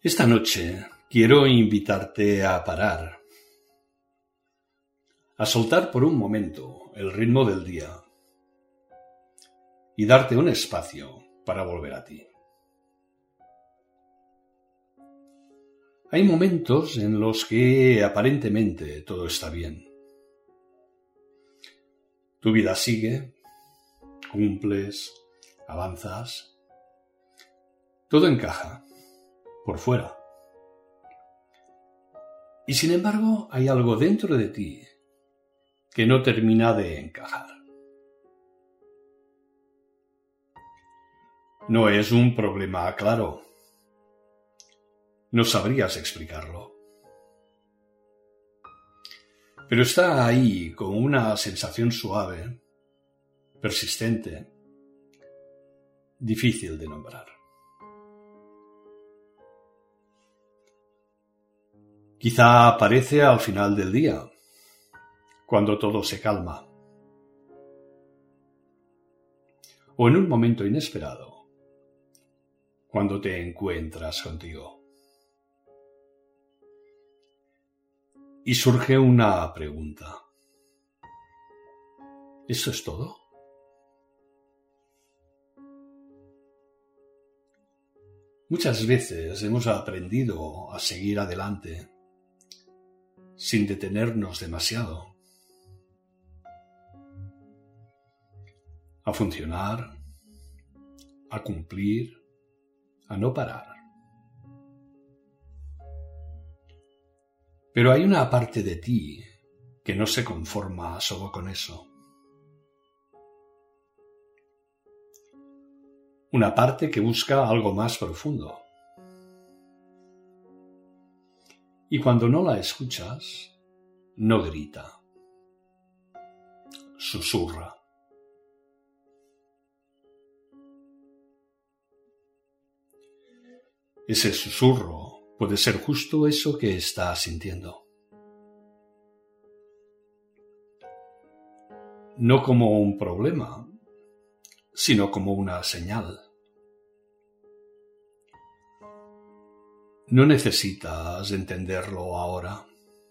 Esta noche quiero invitarte a parar, a soltar por un momento el ritmo del día y darte un espacio para volver a ti. Hay momentos en los que aparentemente todo está bien. Tu vida sigue, cumples, avanzas, todo encaja por fuera. Y sin embargo hay algo dentro de ti que no termina de encajar. No es un problema claro. No sabrías explicarlo. Pero está ahí con una sensación suave, persistente, difícil de nombrar. Quizá aparece al final del día, cuando todo se calma, o en un momento inesperado, cuando te encuentras contigo. Y surge una pregunta. ¿Eso es todo? Muchas veces hemos aprendido a seguir adelante sin detenernos demasiado, a funcionar, a cumplir, a no parar. Pero hay una parte de ti que no se conforma solo con eso. Una parte que busca algo más profundo. Y cuando no la escuchas, no grita, susurra. Ese susurro puede ser justo eso que estás sintiendo. No como un problema, sino como una señal. No necesitas entenderlo ahora.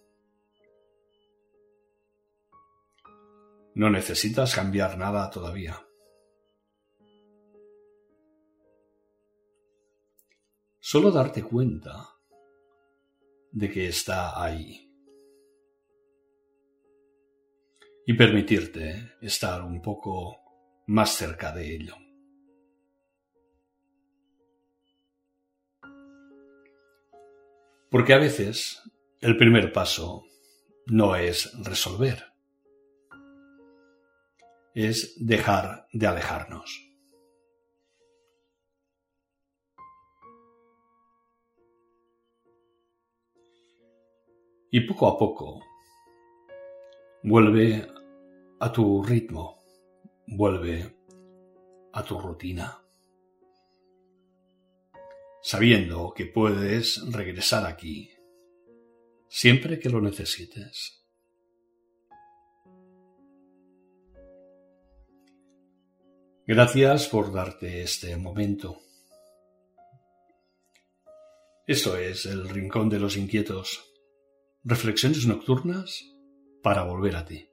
No necesitas cambiar nada todavía. Solo darte cuenta de que está ahí. Y permitirte estar un poco más cerca de ello. Porque a veces el primer paso no es resolver, es dejar de alejarnos. Y poco a poco vuelve a tu ritmo, vuelve a tu rutina, sabiendo que puedes regresar aquí siempre que lo necesites. Gracias por darte este momento. Esto es El Rincón de los Inquietos. Reflexiones nocturnas para volver a ti.